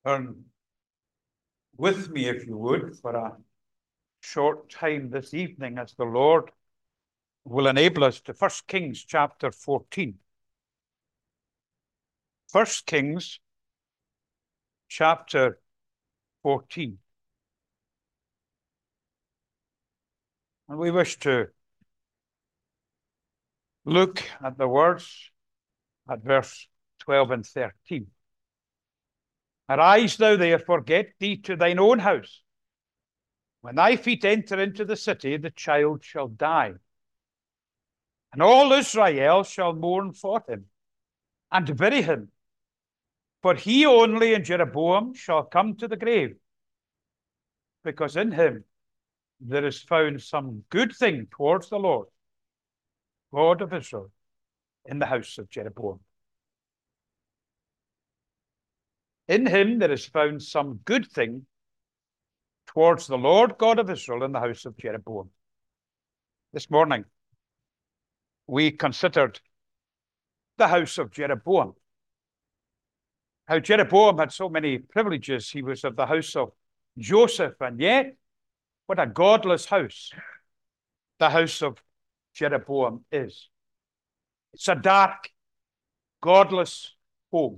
Turn with me, if you would, for a short time this evening as the Lord will enable us to 1 Kings chapter 14. 1 Kings chapter 14. And we wish to look at the words at verse 12 and 13. Arise thou therefore, get thee to thine own house. When thy feet enter into the city, the child shall die. And all Israel shall mourn for him, and bury him. For he only and Jeroboam shall come to the grave, because in him there is found some good thing towards the Lord, God of Israel, in the house of Jeroboam. In him there is found some good thing towards the Lord God of Israel in the house of Jeroboam. This morning, we considered the house of Jeroboam. How Jeroboam had so many privileges. He was of the house of Joseph, and yet, what a godless house the house of Jeroboam is. It's a dark, godless home.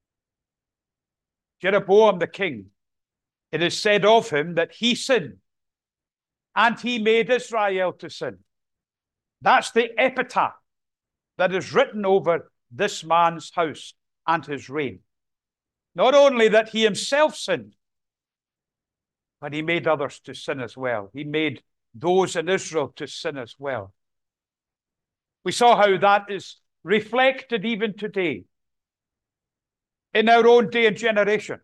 Jeroboam the king, it is said of him that he sinned, and he made Israel to sin. That's the epitaph that is written over this man's house and his reign. Not only that he himself sinned, but he made others to sin as well. He made those in Israel to sin as well. We saw how that is reflected even today in our own day and generation,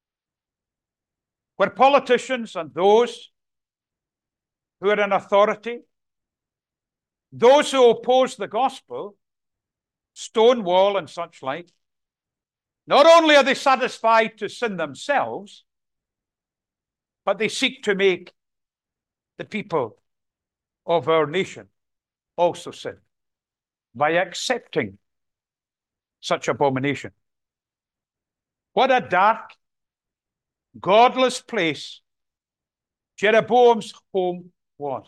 where politicians and those who are in authority, those who oppose the gospel, Stonewall and such like, not only are they satisfied to sin themselves, but they seek to make the people of our nation also sin by accepting such abomination. What a dark, godless place Jeroboam's home was.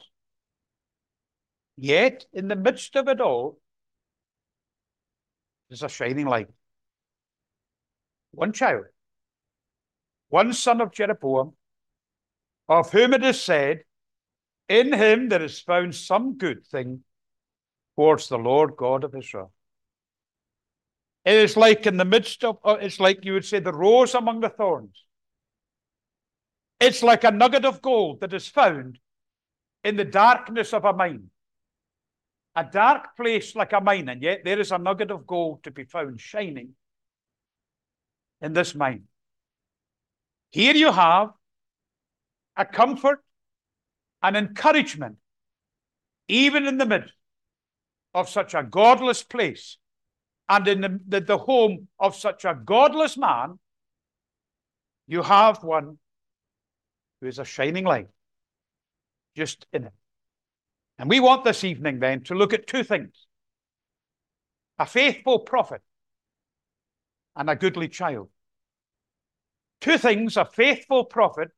Yet, in the midst of it all, there's a shining light. One child, one son of Jeroboam, of whom it is said, in him there is found some good thing towards the Lord God of Israel. It is like in the midst of, it's like you would say, the rose among the thorns. It's like a nugget of gold that is found in the darkness of a mine. A dark place like a mine, and yet there is a nugget of gold to be found shining in this mine. Here you have a comfort, an encouragement, even in the midst of such a godless place and in the home of such a godless man. You have one who is a shining light just in it. And we want this evening then to look at two things: a faithful prophet and a goodly child. Two things: a faithful prophet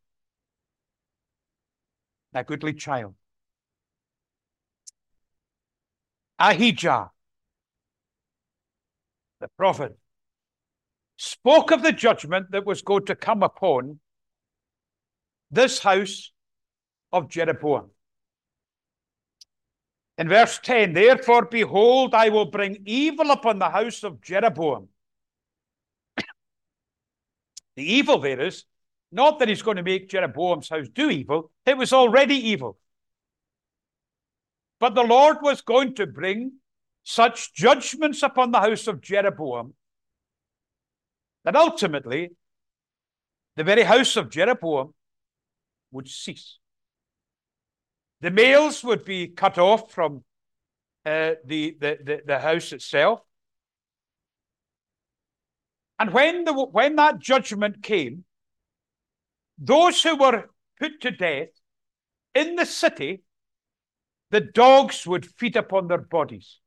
and a goodly child. Ahijah, the prophet, spoke of the judgment that was going to come upon this house of Jeroboam. In verse 10, therefore, behold, I will bring evil upon the house of Jeroboam. The evil there is not that he's going to make Jeroboam's house do evil. It was already evil. But the Lord was going to bring such judgments upon the house of Jeroboam that ultimately the very house of Jeroboam would cease. The males would be cut off from the house itself. And when that judgment came, those who were put to death in the city, the dogs would feed upon their bodies.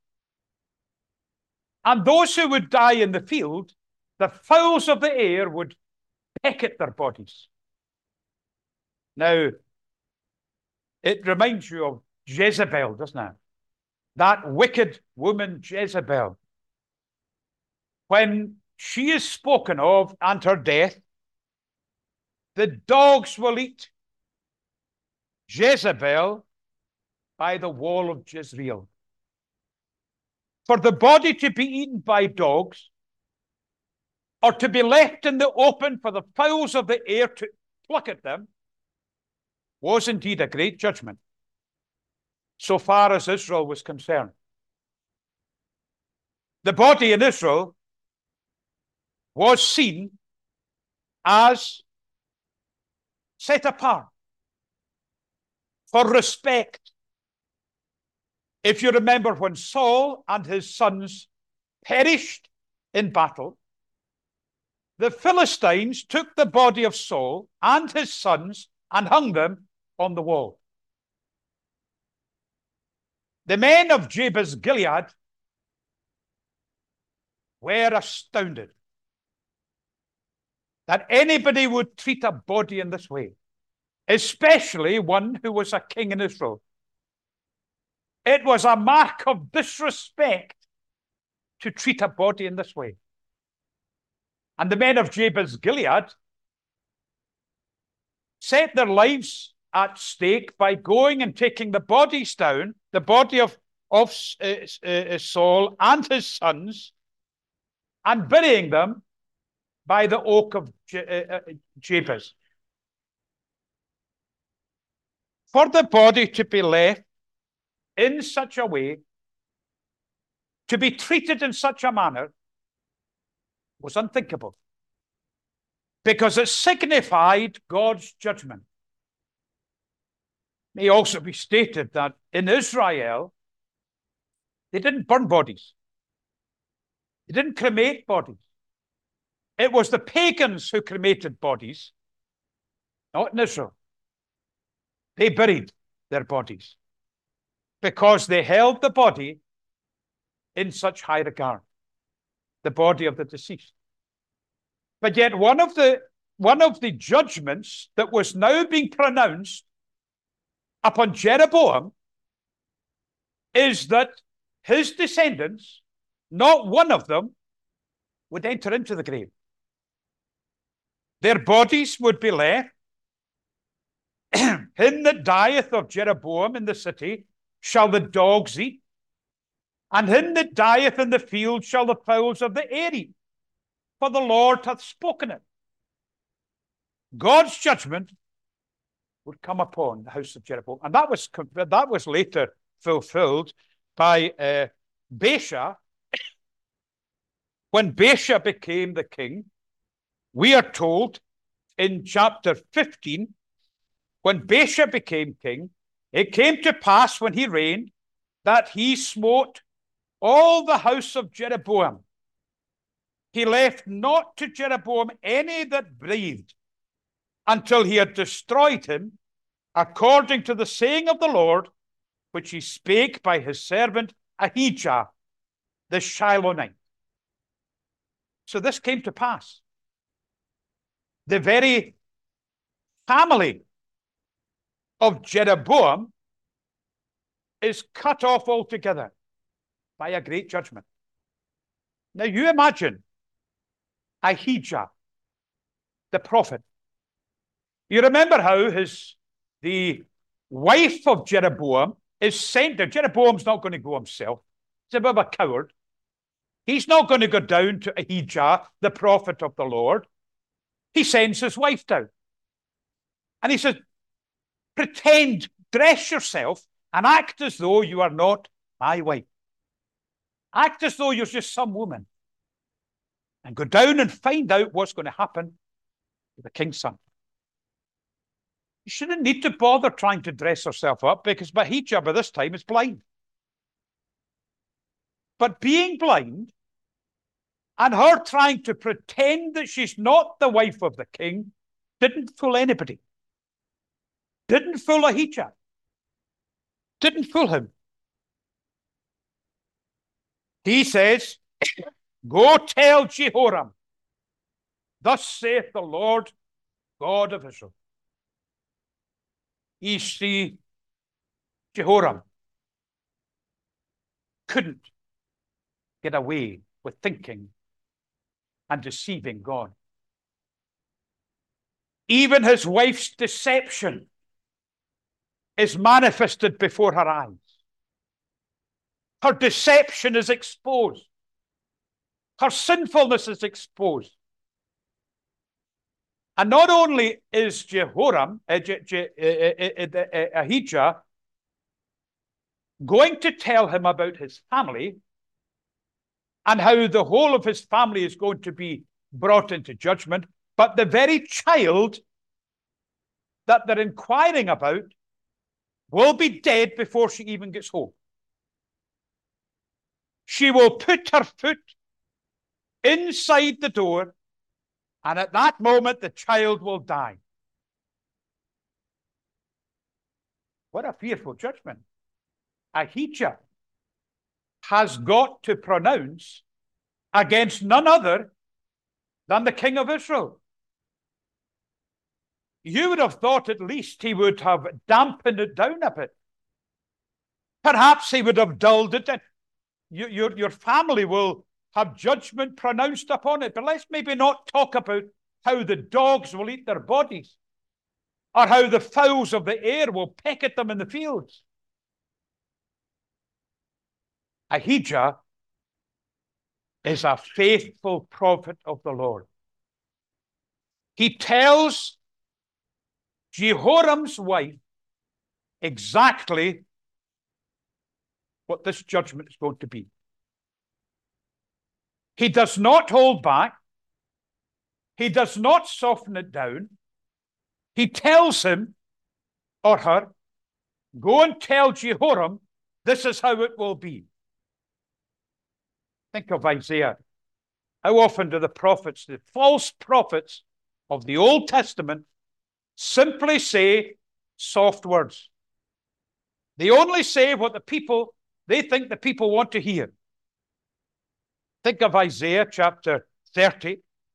And those who would die in the field, the fowls of the air would peck at their bodies. Now, it reminds you of Jezebel, doesn't it? That wicked woman Jezebel. When she is spoken of and her death, the dogs will eat Jezebel by the wall of Jezreel. For the body to be eaten by dogs, or to be left in the open for the fowls of the air to pluck at them, was indeed a great judgment, so far as Israel was concerned. The body in Israel was seen as set apart for respect. If you remember when Saul and his sons perished in battle, the Philistines took the body of Saul and his sons and hung them on the wall. The men of Jabez Gilead were astounded that anybody would treat a body in this way, especially one who was a king in Israel. It was a mark of disrespect to treat a body in this way. And the men of Jabez Gilead set their lives at stake by going and taking the bodies down, the body of Saul and his sons, and burying them by the oak of Jabez. For the body to be left in such a way, to be treated in such a manner, was unthinkable, because it signified God's judgment. It may also be stated that in Israel, they didn't burn bodies. They didn't cremate bodies. It was the pagans who cremated bodies, not in Israel. They buried their bodies because they held the body in such high regard, the body of the deceased. But yet one of the judgments that was now being pronounced upon Jeroboam is that his descendants, not one of them, would enter into the grave. Their bodies would be left. Him that dieth of Jeroboam in the city shall the dogs eat, and him that dieth in the field shall the fowls of the air eat, for the Lord hath spoken it. God's judgment would come upon the house of Jeroboam. And that was later fulfilled by Baasha. When Baasha became the king, we are told in chapter 15, when Baasha became king, it came to pass when he reigned that he smote all the house of Jeroboam. He left not to Jeroboam any that breathed, until he had destroyed him, according to the saying of the Lord, which he spake by his servant Ahijah the Shilonite. So this came to pass. The very family of Jeroboam is cut off altogether by a great judgment. Now you imagine Ahijah, the prophet. You remember how the wife of Jeroboam is sent down. Jeroboam's not going to go himself. He's a bit of a coward. He's not going to go down to Ahijah, the prophet of the Lord. He sends his wife down. And he says, pretend, dress yourself, and act as though you are not my wife. Act as though you're just some woman. And go down and find out what's going to happen to the king's son. You shouldn't need to bother trying to dress herself up, because Ahijah by this time is blind. But being blind and her trying to pretend that she's not the wife of the king didn't fool anybody. Didn't fool Ahijah. Didn't fool him. He says, go tell Jehoram Thus saith the Lord God of Israel. You see, Jehoram couldn't get away with thinking and deceiving God. Even his wife's deception is manifested before her eyes. Her deception is exposed. Her sinfulness is exposed. And not only is Ahijah going to tell him about his family and how the whole of his family is going to be brought into judgment, but the very child that they're inquiring about will be dead before she even gets home. She will put her foot inside the door, and at that moment, the child will die. What a fearful judgment. Ahijah has got to pronounce against none other than the king of Israel. You would have thought at least he would have dampened it down a bit. Perhaps he would have dulled it. Your family will have judgment pronounced upon it. But let's maybe not talk about how the dogs will eat their bodies or how the fowls of the air will peck at them in the fields. Ahijah is a faithful prophet of the Lord. He tells Jehoram's wife exactly what this judgment is going to be. He does not hold back. He does not soften it down. He tells him or her, go and tell Jehoram, this is how it will be. Think of Isaiah. How often do the prophets, the false prophets of the Old Testament, simply say soft words? They only say what they think the people want to hear. Think of Isaiah chapter 30.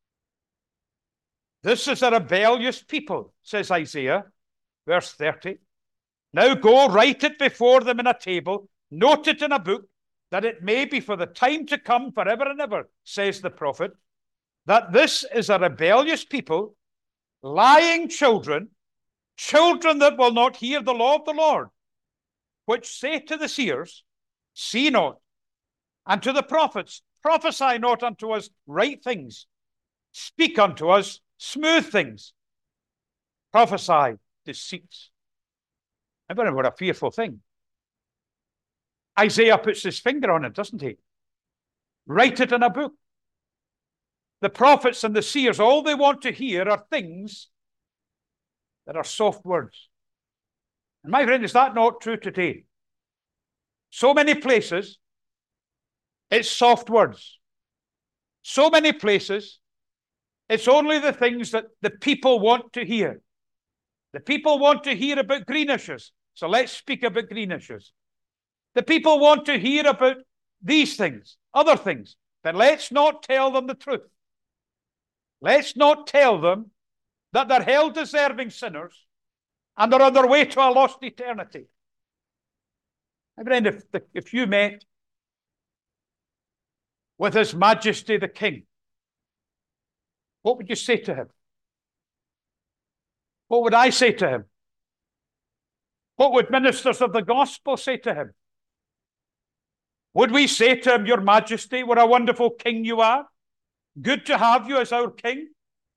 This is a rebellious people, says Isaiah, verse 30. Now go, write it before them in a table, note it in a book, that it may be for the time to come forever and ever, says the prophet, that this is a rebellious people, lying children, children that will not hear the law of the Lord, which say to the seers, see not, and to the prophets, prophesy not unto us right things, speak unto us smooth things, prophesy deceits. Remember what a fearful thing. Isaiah puts his finger on it, doesn't he? Write it in a book. The prophets and the seers, all they want to hear are things that are soft words. And my friend, is that not true today? So many places, it's soft words. So many places, it's only the things that the people want to hear. The people want to hear about green issues, so let's speak about green issues. The people want to hear about these things, other things, but let's not tell them the truth. Let's not tell them that they're hell-deserving sinners and they're on their way to a lost eternity. My friend, if you met with His Majesty the King, what would you say to him? What would I say to him? What would ministers of the gospel say to him? Would we say to him, Your Majesty, what a wonderful king you are? Good to have you as our king?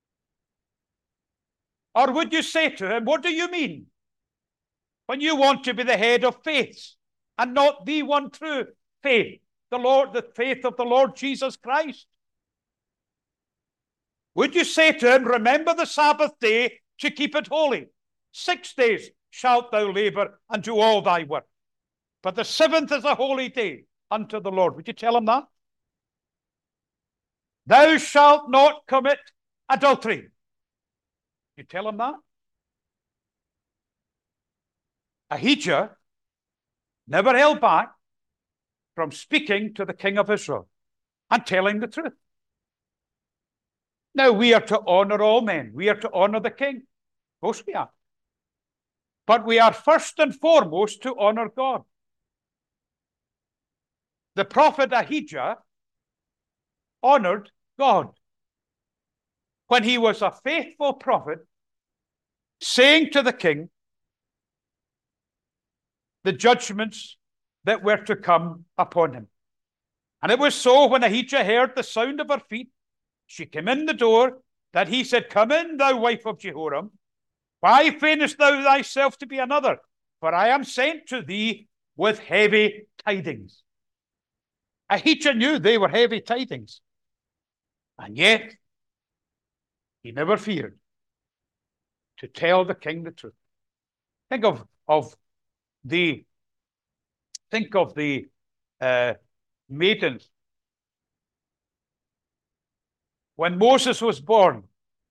Or would you say to him, what do you mean when you want to be the head of faiths and not the one true faith, the faith of the Lord Jesus Christ? Would you say to him, remember the Sabbath day to keep it holy? 6 days shalt thou labor and do all thy work, but the seventh is a holy day unto the Lord. Would you tell him that? Thou shalt not commit adultery. You tell him that? Ahijah never held back from speaking to the king of Israel and telling the truth. Now, we are to honor all men. We are to honor the king. Of course we are. But we are first and foremost to honor God. The prophet Ahijah honored God when he was a faithful prophet, saying to the king the judgments that were to come upon him. And it was so when Ahijah heard the sound of her feet, she came in the door, that he said, Come in, thou wife of Jehoram. Why feignest thou thyself to be another? For I am sent to thee with heavy tidings. Ahijah knew they were heavy tidings. And yet, he never feared to tell the king the truth. Think of the maidens. When Moses was born,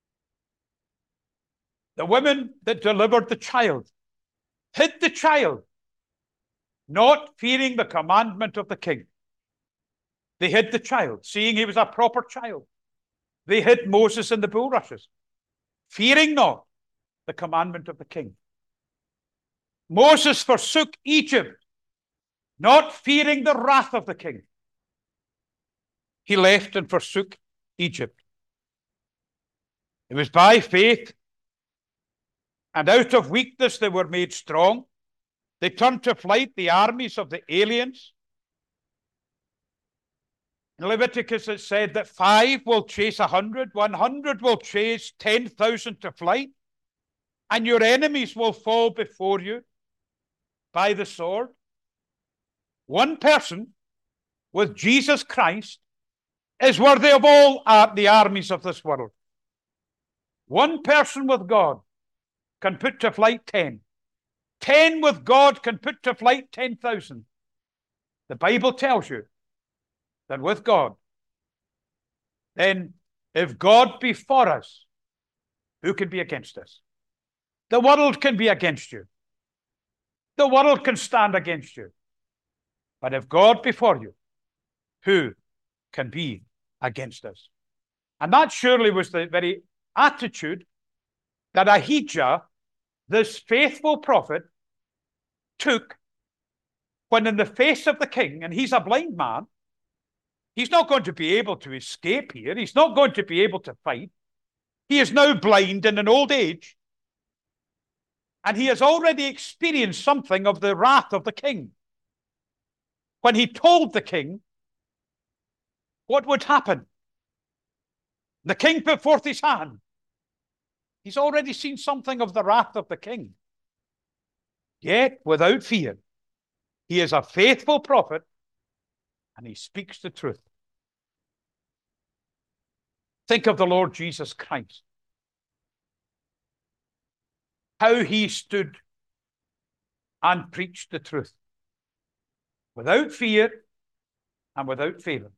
the women that delivered the child hid the child, not fearing the commandment of the king. They hid the child, seeing he was a proper child. They hid Moses in the bulrushes, fearing not the commandment of the king. Moses forsook Egypt, not fearing the wrath of the king. He left and forsook Egypt. It was by faith, and out of weakness they were made strong. They turned to flight the armies of the aliens. In Leviticus, it said that 5 will chase 100, 100 will chase 10,000 to flight, and your enemies will fall before you by the sword. One person with Jesus Christ is worthy of all the armies of this world. One person with God can put to flight 10. 10 with God can put to flight 10,000. The Bible tells you that with God, then if God be for us, who can be against us? The world can be against you. The world can stand against you. But if God be for you, who can be against us? And that surely was the very attitude that Ahijah, this faithful prophet, took when in the face of the king, and he's a blind man, he's not going to be able to escape here. He's not going to be able to fight. He is now blind in an old age. And he has already experienced something of the wrath of the king. When he told the king what would happen, the king put forth his hand. He's already seen something of the wrath of the king. Yet, without fear, he is a faithful prophet and he speaks the truth. Think of the Lord Jesus Christ. How he stood and preached the truth without fear and without failing.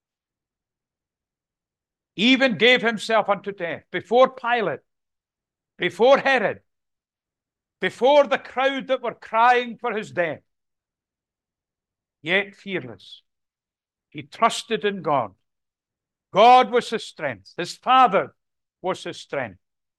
Even gave himself unto death before Pilate, before Herod, before the crowd that were crying for his death. Yet fearless, he trusted in God. God was his strength. His Father was his strength.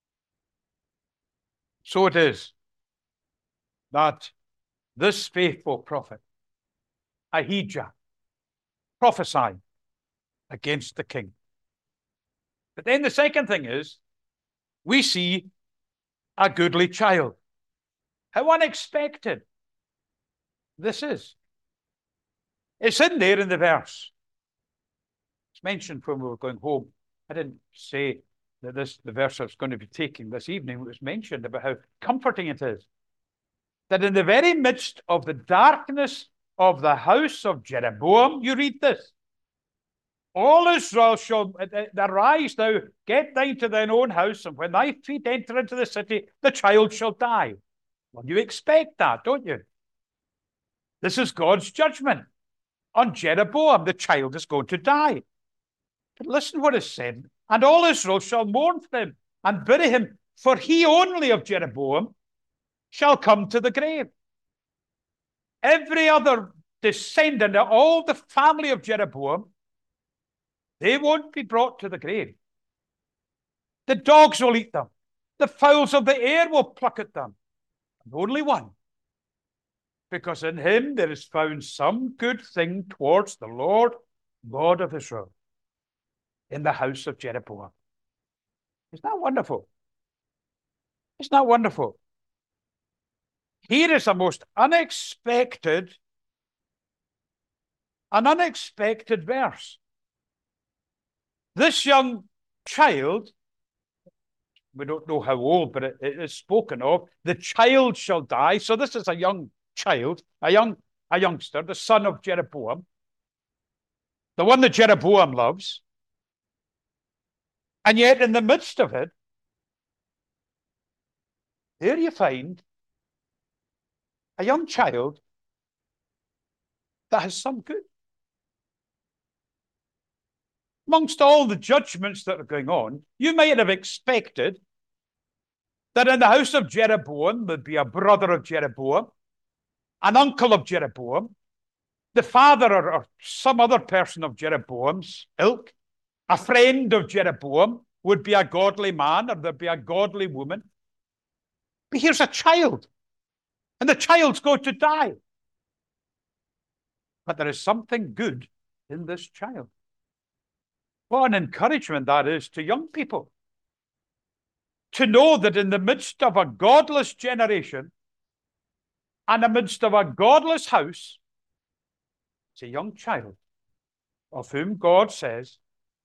So it is that this faithful prophet, Ahijah, prophesied against the king. But then the second thing is, we see a goodly child. How unexpected this is. It's in there in the verse. It's mentioned when we were going home. I didn't say that the verse I was going to be taking this evening, it was mentioned about how comforting it is. That in the very midst of the darkness of the house of Jeroboam, you read this. All Israel shall arise now, get thine to thine own house, and when thy feet enter into the city, the child shall die. Well, you expect that, don't you? This is God's judgment on Jeroboam. The child is going to die. But listen what is said. And all Israel shall mourn for him and bury him, for he only of Jeroboam shall come to the grave. Every other descendant of all the family of Jeroboam, they won't be brought to the grave. The dogs will eat them. The fowls of the air will pluck at them. And only one, because in him there is found some good thing towards the Lord God of Israel in the house of Jeroboam. Isn't that wonderful? Isn't that wonderful? Here is a most unexpected verse. This young child, we don't know how old, but it is spoken of. The child shall die. So this is a young child, a youngster, the son of Jeroboam, the one that Jeroboam loves. And yet in the midst of it, here you find a young child that has some good. Amongst all the judgments that are going on, you might have expected that in the house of Jeroboam there'd be a brother of Jeroboam, an uncle of Jeroboam, the father or some other person of Jeroboam's ilk, a friend of Jeroboam would be a godly man or there'd be a godly woman. But here's a child, and the child's going to die. But there is something good in this child. What an encouragement that is to young people. To know that in the midst of a godless generation and in the midst of a godless house, it's a young child of whom God says,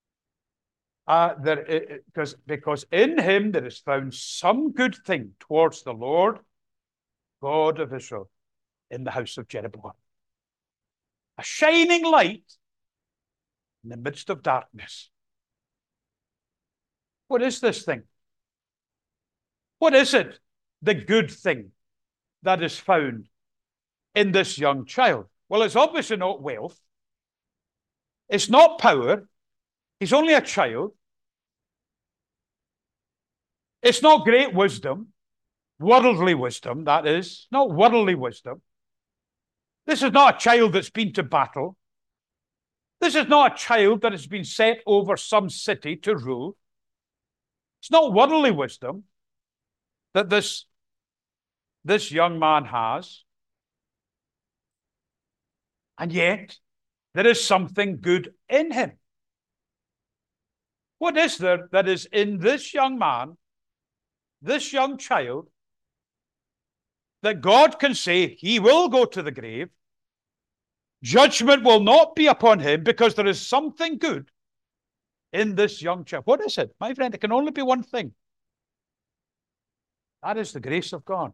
because in him there is found some good thing towards the Lord God of Israel in the house of Jeroboam. A shining light in the midst of darkness. What is this thing? What is it, the good thing that is found in this young child? Well, it's obviously not wealth. It's not power. He's only a child. It's not great wisdom, worldly wisdom, that is, not worldly wisdom. This is not a child that's been to battle. This is not a child that has been set over some city to rule. It's not worldly wisdom that this young man has. And yet, there is something good in him. What is there that is in this young man, this young child, that God can say he will go to the grave, judgment will not be upon him because there is something good in this young child? What is it? My friend, it can only be one thing. That is the grace of God.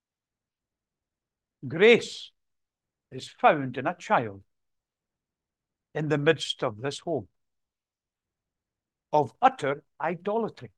Grace is found in a child in the midst of this home of utter idolatry.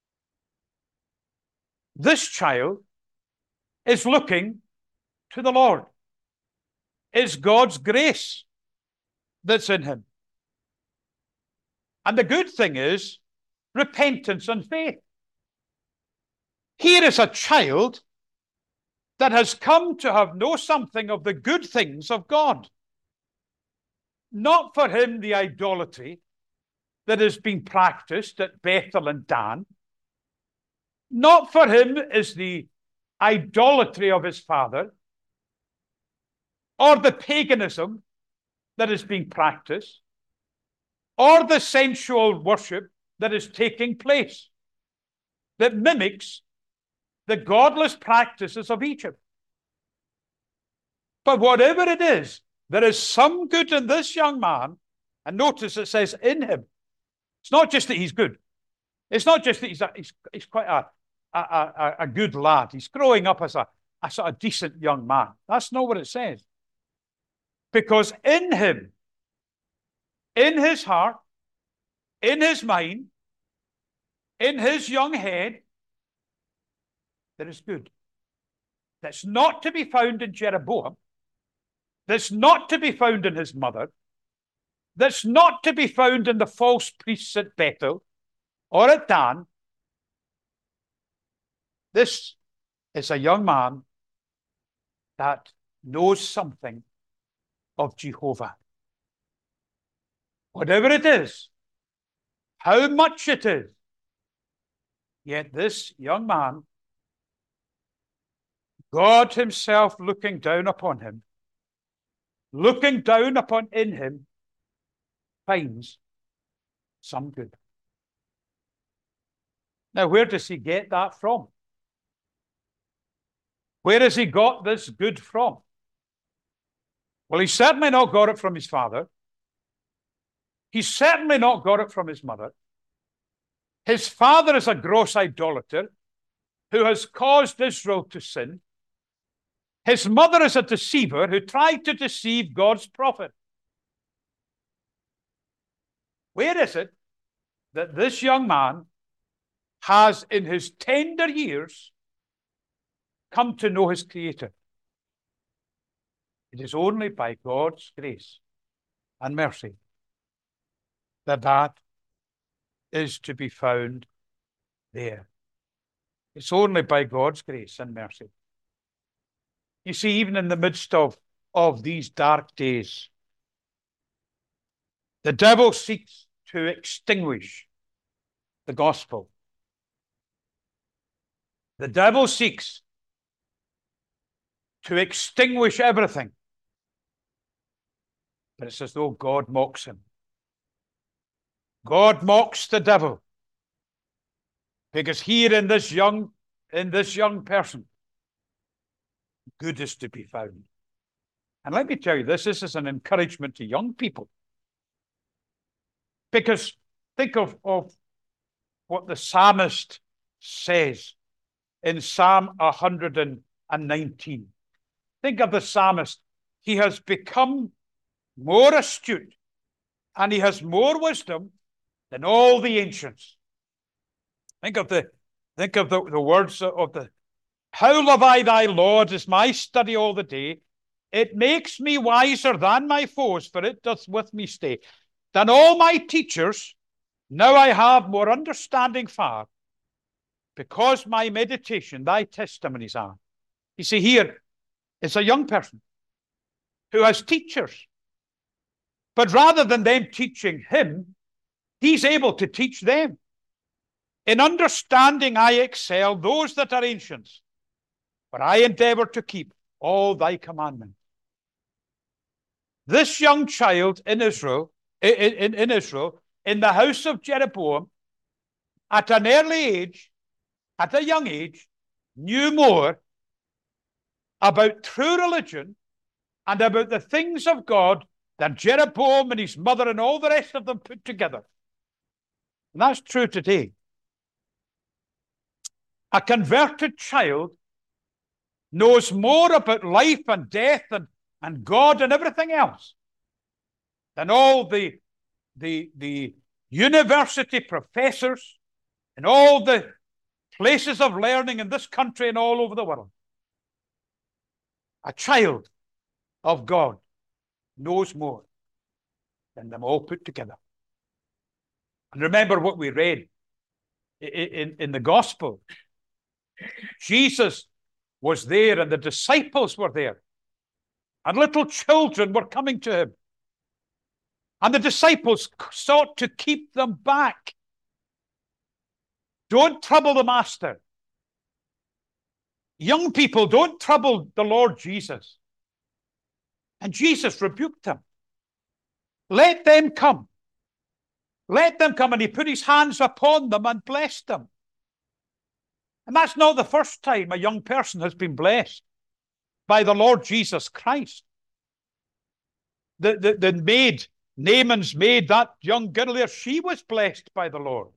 This child is looking to the Lord. It's God's grace that's in him. And the good thing is repentance and faith. Here is a child that has come to know something of the good things of God. Not for him the idolatry that has been practiced at Bethel and Dan. Not for him is the idolatry of his father or the paganism that is being practiced or the sensual worship that is taking place that mimics the godless practices of Egypt. But whatever it is, there is some good in this young man. And notice it says in him. It's not just that he's good. It's not just that he's quite a good lad. He's growing up as a sort of decent young man. That's not what it says. Because in him, in his heart, in his mind, in his young head, there is good. That's not to be found in Jeroboam. That's not to be found in his mother. That's not to be found in the false priests at Bethel or at Dan. This is a young man that knows something of Jehovah. Whatever it is, how much it is, Yet this young man, God himself looking down upon him, looking down upon in him, finds some good. Now, where does he get that from? Where has he got this good from? Well, he's certainly not got it from his father. He's certainly not got it from his mother. His father is a gross idolater who has caused Israel to sin. His mother is a deceiver who tried to deceive God's prophet. Where is it that this young man has, in his tender years, come to know his Creator? It is only by God's grace and mercy that is to be found there. It's only by God's grace and mercy. You see, even in the midst of these dark days, the devil seeks to extinguish the gospel. The devil seeks to extinguish everything. But it's as though God mocks him. God mocks the devil. Because here in this young person, good is to be found. And let me tell you, this is an encouragement to young people. Because think of what the psalmist says in Psalm 119. Think of the psalmist. He has become more astute and he has more wisdom than all the ancients. Think of the words of the, how love I thy Lord is my study all the day. It makes me wiser than my foes, for it doth with me stay. Than all my teachers, now I have more understanding far, because my meditation thy testimonies are. You see, here is a young person who has teachers. But rather than them teaching him, he's able to teach them. In understanding I excel those that are ancients, for I endeavor to keep all thy commandments. This young child in Israel, in the house of Jeroboam, at an early age, at a young age, knew more about true religion and about the things of God than Jeroboam and his mother and all the rest of them put together. And that's true today. A converted child knows more about life and death and God and everything else than all the university professors and all the places of learning in this country and all over the world. A child of God knows more than them all put together. And remember what we read in the gospel. Jesus was there and the disciples were there. And little children were coming to him. And the disciples sought to keep them back. Don't trouble the master. Young people, don't trouble the Lord Jesus. And Jesus rebuked them. Let them come. Let them come. And he put his hands upon them and blessed them. And that's not the first time a young person has been blessed by the Lord Jesus Christ. The maid, Naaman's maid, that young girl there, she was blessed by the Lord.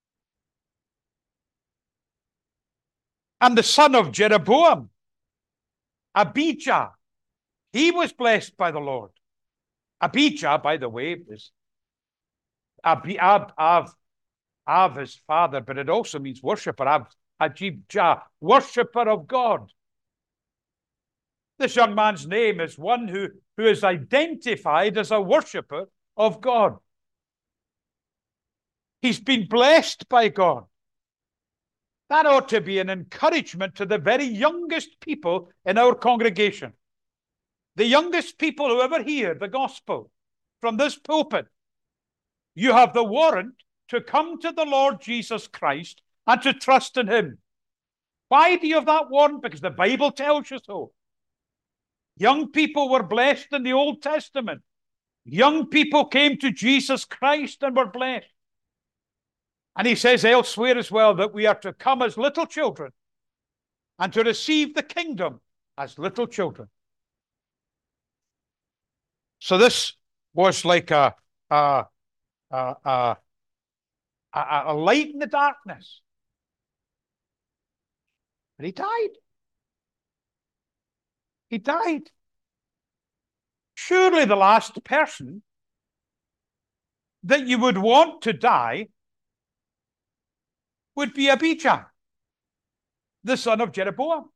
And the son of Jeroboam, Abijah, he was blessed by the Lord. Abijah, by the way, is Av is father, but it also means worshipper. Abijah, worshipper of God. This young man's name is one who is identified as a worshipper of God. He's been blessed by God. That ought to be an encouragement to the very youngest people in our congregation. The youngest people who ever hear the gospel from this pulpit. You have the warrant to come to the Lord Jesus Christ and to trust in him. Why do you have that warrant? Because the Bible tells you so. Young people were blessed in the Old Testament. Young people came to Jesus Christ and were blessed. And he says elsewhere as well that we are to come as little children and to receive the kingdom as little children. So this was like a light in the darkness. But he died. He died. Surely the last person that you would want to die would be Abijah, the son of Jeroboam.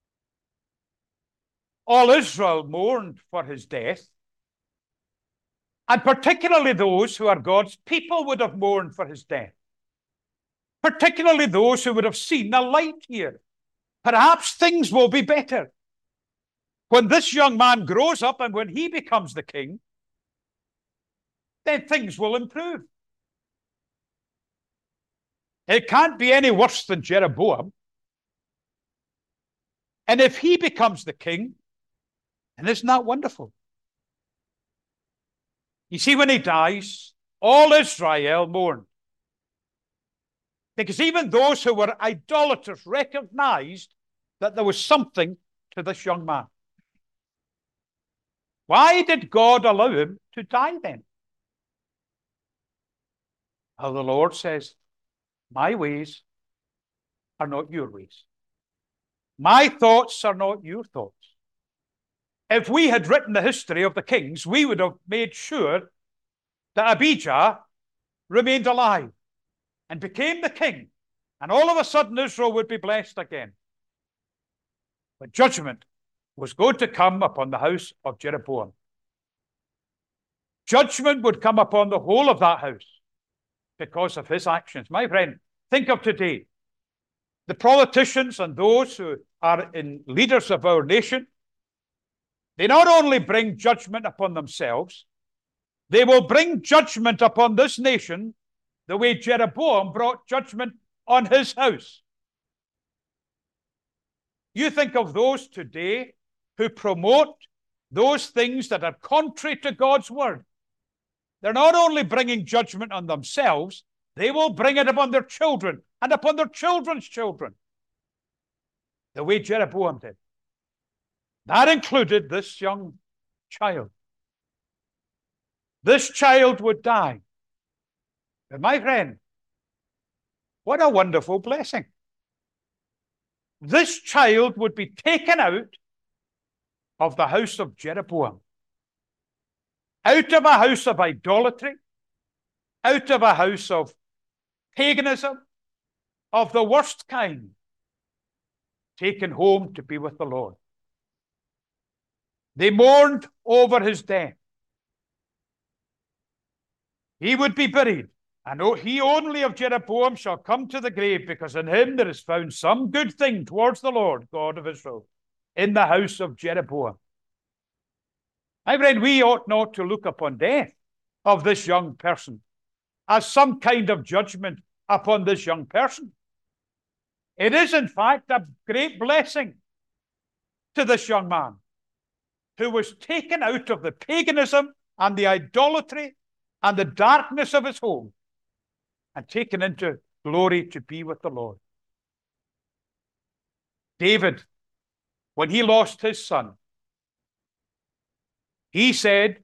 All Israel mourned for his death, and particularly those who are God's people would have mourned for his death, particularly those who would have seen a light here. Perhaps things will be better when this young man grows up, and when he becomes the king, then things will improve. It can't be any worse than Jeroboam. And if he becomes the king, and isn't that wonderful? You see, when he dies, all Israel mourned. Because even those who were idolaters recognized that there was something to this young man. Why did God allow him to die then? Well, the Lord says, my ways are not your ways. My thoughts are not your thoughts. If we had written the history of the kings, we would have made sure that Abijah remained alive and became the king. And all of a sudden, Israel would be blessed again. But judgment was going to come upon the house of Jeroboam. Judgment would come upon the whole of that house because of his actions. My friend, think of today. The politicians and those who are in leaders of our nation, they not only bring judgment upon themselves, they will bring judgment upon this nation the way Jeroboam brought judgment on his house. You think of those today who promote those things that are contrary to God's word. They're not only bringing judgment on themselves, they will bring it upon their children and upon their children's children, the way Jeroboam did. That included this young child. This child would die. But my friend, what a wonderful blessing. This child would be taken out of the house of Jeroboam, out of a house of idolatry, out of a house of paganism, of the worst kind, taken home to be with the Lord. They mourned over his death. He would be buried, and he only of Jeroboam shall come to the grave, because in him there is found some good thing towards the Lord God of Israel, in the house of Jeroboam. My friend, we ought not to look upon death of this young person as some kind of judgment upon this young person. It is, in fact, a great blessing to this young man who was taken out of the paganism and the idolatry and the darkness of his home and taken into glory to be with the Lord. David, when he lost his son, he said,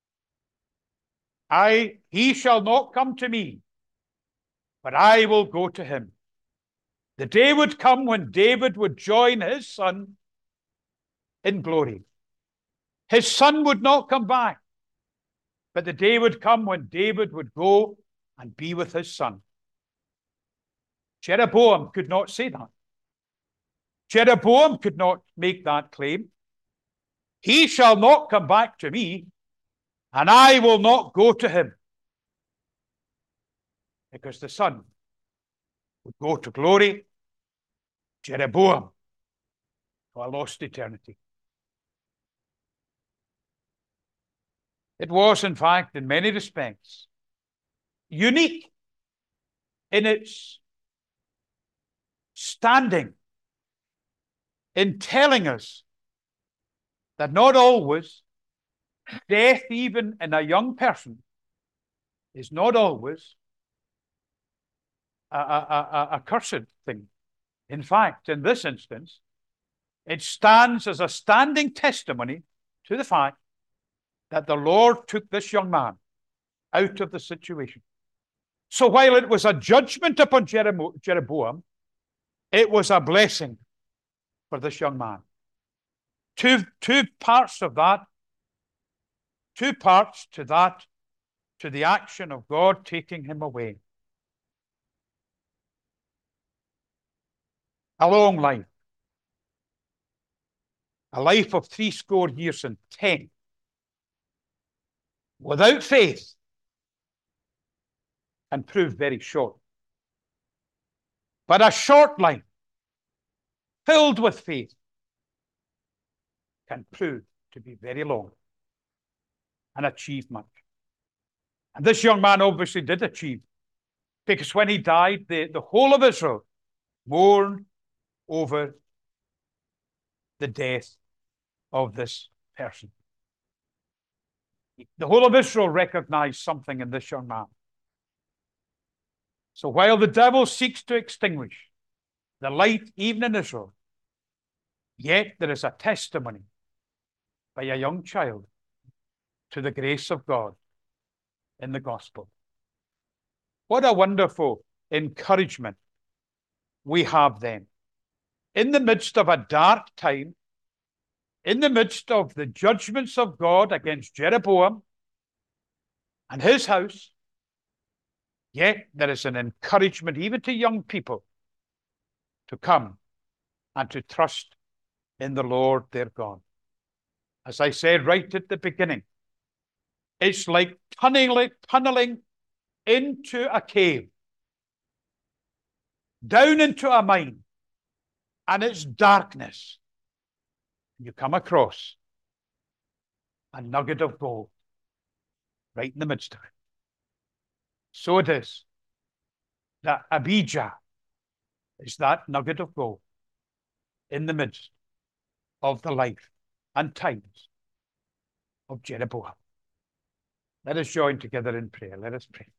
he shall not come to me, but I will go to him. The day would come when David would join his son in glory. His son would not come back, but the day would come when David would go and be with his son. Jeroboam could not say that. Jeroboam could not make that claim. He shall not come back to me, and I will not go to him. Because the son would go to glory, Jeroboam to a lost eternity. It was, in fact, in many respects, unique in its standing in telling us that not always death, even in a young person, is not always a cursed thing. In fact, in this instance, it stands as a standing testimony to the fact that the Lord took this young man out of the situation. So while it was a judgment upon Jeroboam, it was a blessing for this young man. Two parts of that, two parts to that, to the action of God taking him away. A long life. A life of 80 years and 10. Without faith can prove very short. But a short life filled with faith can prove to be very long and achieve much. And this young man obviously did achieve, because when he died, the whole of Israel mourned over the death of this person. The whole of Israel recognized something in this young man. So while the devil seeks to extinguish the light even in Israel, yet there is a testimony by a young child to the grace of God in the gospel. What a wonderful encouragement we have then. In the midst of a dark time, in the midst of the judgments of God against Jeroboam and his house, yet there is an encouragement even to young people to come and to trust in the Lord their God. As I said right at the beginning, it's like tunneling into a cave, down into a mine, and it's darkness. You come across a nugget of gold right in the midst of it. So it is that Abijah is that nugget of gold in the midst of the life and times of Jeroboam. Let us join together in prayer. Let us pray.